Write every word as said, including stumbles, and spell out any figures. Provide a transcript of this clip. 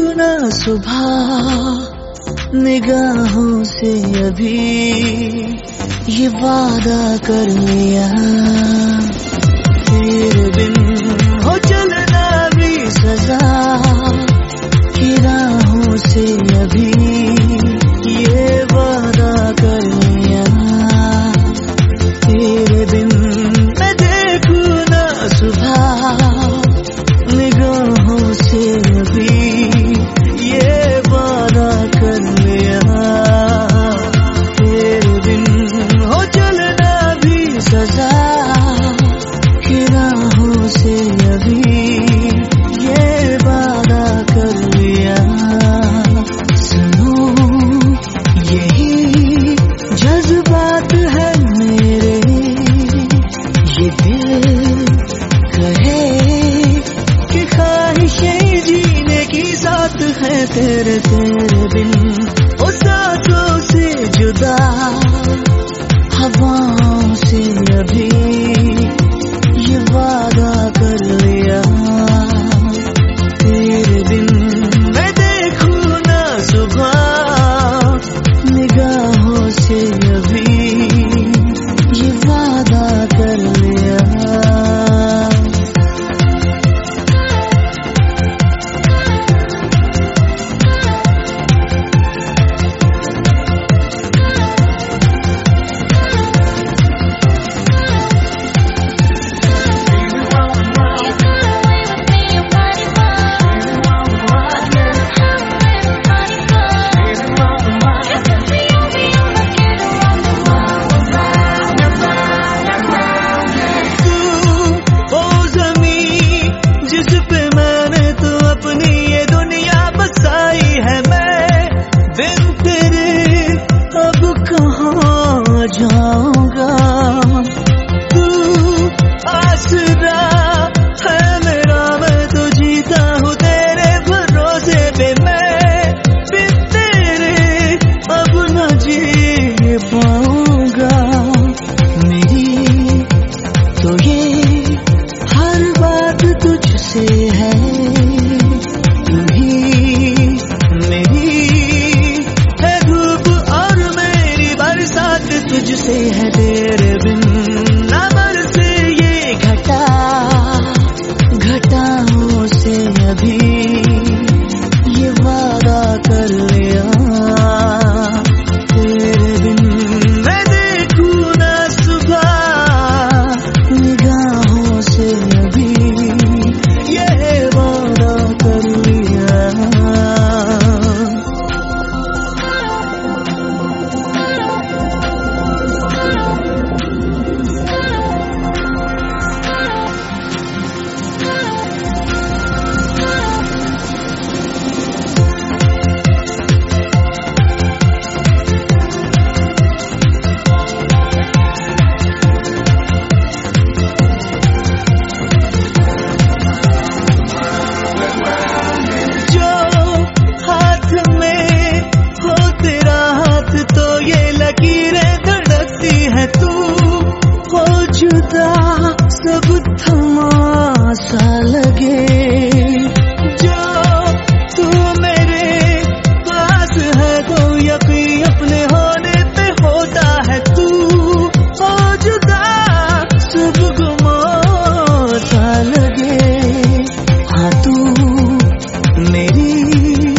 ना सुबह निगाहों से अभी ये वादा कर लिया, तेरे बिन हो चलना भी सजा की राहों से अभी ये वादा कर लिया, तेरे बिन मैं देखूं ना सुबह निगाहों से अभी ये वादा कर लिया, तेरे बिन हो चलना भी सजा की राहों से अभी ये वादा कर लिया। सुनो यही जज्बात है मेरे, ये दिल कहे कि ख्वाहिशें जीने की साथ है तेरे तेरे बिन ओ सांसों से जुदा हवाओं से अभी ये वादा कर लिया, तेरे बिन मैं देखूं ना सुबह निगाहों से अभी ये वादा कर लिया। जाऊंगा तू आसरा है मेरा, मैं तो जीता हूँ तेरे भरोसे पे, मैं बिन तेरे अब न जी पाऊंगा। मेरी तो ये हर बात तुझसे है, तू ही मेरी है धूप और मेरी बरसात तुझसे है, तेरे बिन ना बरसे ये घटा घटाओं से अभी ये वादा कर लिया, तेरे बिन मैं देखूं ना सुबह निगाहों से अभी ये वादा कर लिया। तू हो जुदा सब थमा सा लगे, जो तू मेरे पास है तो यकीन अपने होने पे होता है, तू हो जुदा सब गुमा सा लगे, हाँ तू मेरी